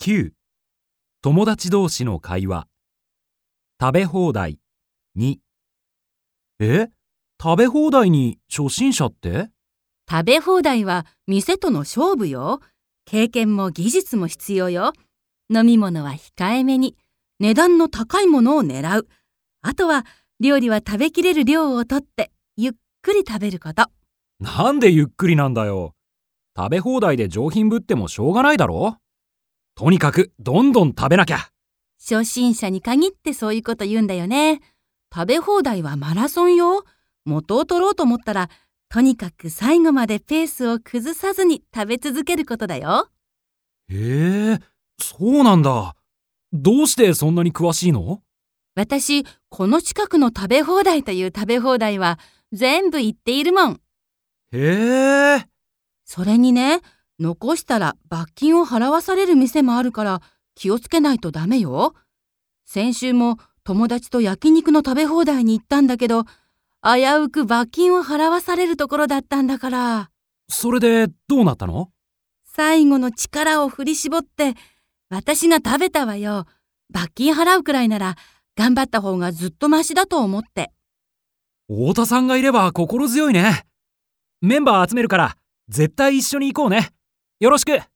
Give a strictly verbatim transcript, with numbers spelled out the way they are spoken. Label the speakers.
Speaker 1: きゅう、友達同士の会話。食べ放題。に。え、食べ放題に初心者って？
Speaker 2: 食べ放題は店との勝負よ。経験も技術も必要よ。飲み物は控えめに、値段の高いものを狙う。あとは料理は食べきれる量をとってゆっくり食べること。
Speaker 1: なんでゆっくりなんだよ。食べ放題で上品ぶってもしょうがないだろ。とにかくどんどん食べなきゃ。
Speaker 2: 初心者に限ってそういうこと言うんだよね。食べ放題はマラソンよ。元を取ろうと思ったら、とにかく最後までペースを崩さずに食べ続けることだよ。
Speaker 1: へえ、そうなんだ。どうしてそんなに詳しいの？
Speaker 2: 私、この近くの食べ放題という食べ放題は全部行っているもん。
Speaker 1: へえ。
Speaker 2: それにね、残したら罰金を払わされる店もあるから気をつけないとダメよ。先週も友達と焼肉の食べ放題に行ったんだけど、危うく罰金を払わされるところだったんだから。
Speaker 1: それでどうなったの？
Speaker 2: 最後の力を振り絞って私が食べたわよ。罰金払うくらいなら頑張った方がずっとマシだと思って。
Speaker 1: 太田さんがいれば心強いね。メンバー集めるから絶対一緒に行こうね。よろしく。